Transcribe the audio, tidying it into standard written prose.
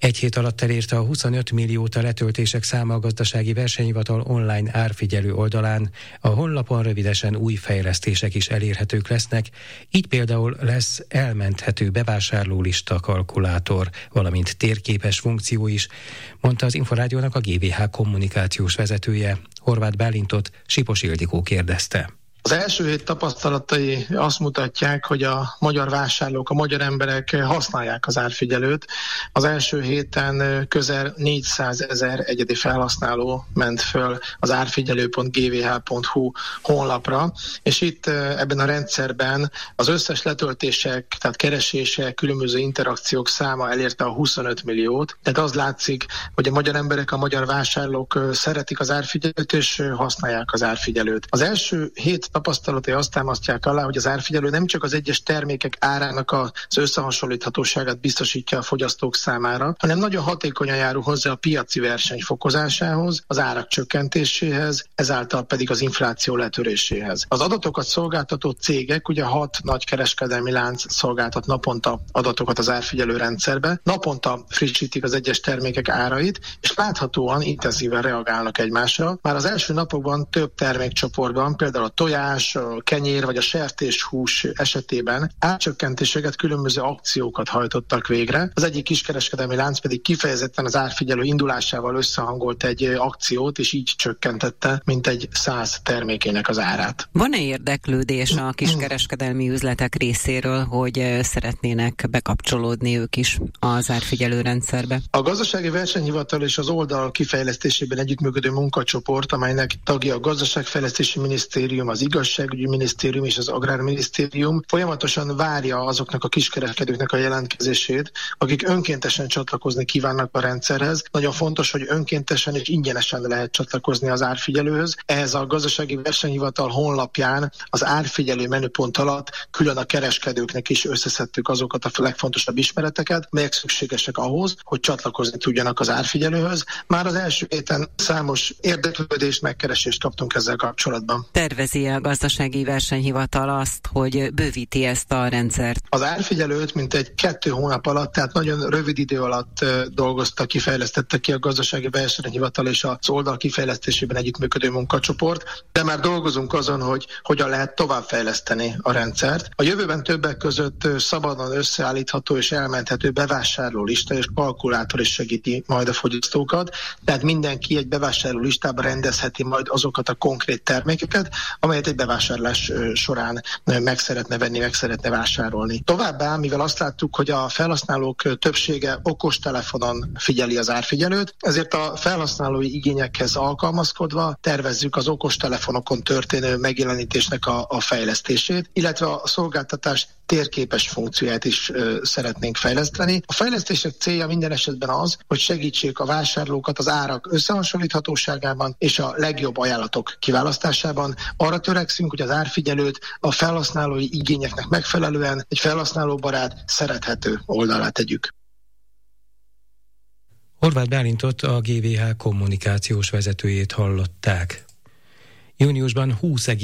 Egy hét alatt elérte a 25 milliót a letöltések száma a Gazdasági Versenyhivatal online árfigyelő oldalán. A honlapon rövidesen új fejlesztések is elérhetők lesznek, így például lesz elmenthető bevásárlólista kalkulátor, valamint térképes funkció is, mondta az Inforádiónak a GVH kommunikációs vezetője. Horváth Bálintot Sipos Ildikó kérdezte. Az első hét tapasztalatai azt mutatják, hogy a magyar vásárlók, a magyar emberek használják az árfigyelőt. Az első héten közel 400 000 egyedi felhasználó ment föl az árfigyelő.gvh.hu honlapra, és itt ebben a rendszerben az összes letöltések, tehát keresések, különböző interakciók száma elérte a 25 milliót. Tehát az látszik, hogy a magyar emberek, a magyar vásárlók szeretik az árfigyelőt, és használják az árfigyelőt. Az első hét tapasztalatai azt támasztják alá, hogy az árfigyelő nem csak az egyes termékek árának az összehasonlíthatóságát biztosítja a fogyasztók számára, hanem nagyon hatékonyan járul hozzá a piaci verseny fokozásához, az árak csökkentéséhez, ezáltal pedig az infláció letöréséhez. Az adatokat szolgáltató cégek, ugye 6 nagy kereskedelmi lánc szolgáltat naponta adatokat az árfigyelő rendszerbe, naponta frissítik az egyes termékek árait, és láthatóan intenzíven reagálnak egymásra. Már az első napokban több termékcsoportban, például a tojás, a kenyér vagy a sertéshús esetében árcsökkentéseket, különböző akciókat hajtottak végre. Az egyik kiskereskedelmi lánc pedig kifejezetten az árfigyelő indulásával összehangolt egy akciót, és így csökkentette mintegy 100 termékének az árát. Van-e érdeklődés a kiskereskedelmi üzletek részéről, hogy szeretnének bekapcsolódni ők is az árfigyelő rendszerbe? A Gazdasági Versenyhivatal és az oldal kifejlesztésében együttműködő munkacsoport, amelynek tagja a Gazdaságfejlesztési Minisztérium, az Igazságügyi Minisztérium és az Agrárminisztérium folyamatosan várja azoknak a kiskereskedőknek a jelentkezését, akik önkéntesen csatlakozni kívánnak a rendszerhez. Nagyon fontos, hogy önkéntesen és ingyenesen lehet csatlakozni az árfigyelőhöz. Ehhez a Gazdasági Versenyhivatal honlapján az árfigyelő menüpont alatt külön a kereskedőknek is összeszedtük azokat a legfontosabb ismereteket, melyek szükségesek ahhoz, hogy csatlakozni tudjanak az árfigyelőhöz. Már az első héten számos érdeklődést, megkeresést kaptunk ezzel kapcsolatban. Tervezi a Gazdasági Versenyhivatal azt, hogy bővíti ezt a rendszert? Az árfigyelőt mintegy 2 hónap alatt, tehát nagyon rövid idő alatt dolgozta, kifejlesztette ki a Gazdasági Versenyhivatal és az oldal kifejlesztésében együttműködő munkacsoport, de már dolgozunk azon, hogy hogyan lehet továbbfejleszteni a rendszert. A jövőben többek között szabadon összeállítható és elmenthető bevásárló lista és kalkulátor is segíti majd a fogyasztókat, tehát mindenki egy bevásárló listába rendezheti majd azokat a konkrét termékeket, amelyet egy bevásárlás során meg szeretne venni, meg szeretne vásárolni. Továbbá, mivel azt láttuk, hogy a felhasználók többsége okostelefonon figyeli az árfigyelőt, ezért a felhasználói igényekhez alkalmazkodva tervezzük az okostelefonokon történő megjelenítésnek a fejlesztését, illetve a szolgáltatás térképes funkcióját is szeretnénk fejleszteni. A fejlesztések célja minden esetben az, hogy segítsék a vásárlókat az árak összehasonlíthatóságában és a legjobb ajánlatok kiválasztásában. Arra törekszünk, hogy az árfigyelőt a felhasználói igényeknek megfelelően egy felhasználóbarát, szerethető oldalá tegyük. Horváth Bálintot, a GVH kommunikációs vezetőjét hallották. Júniusban 20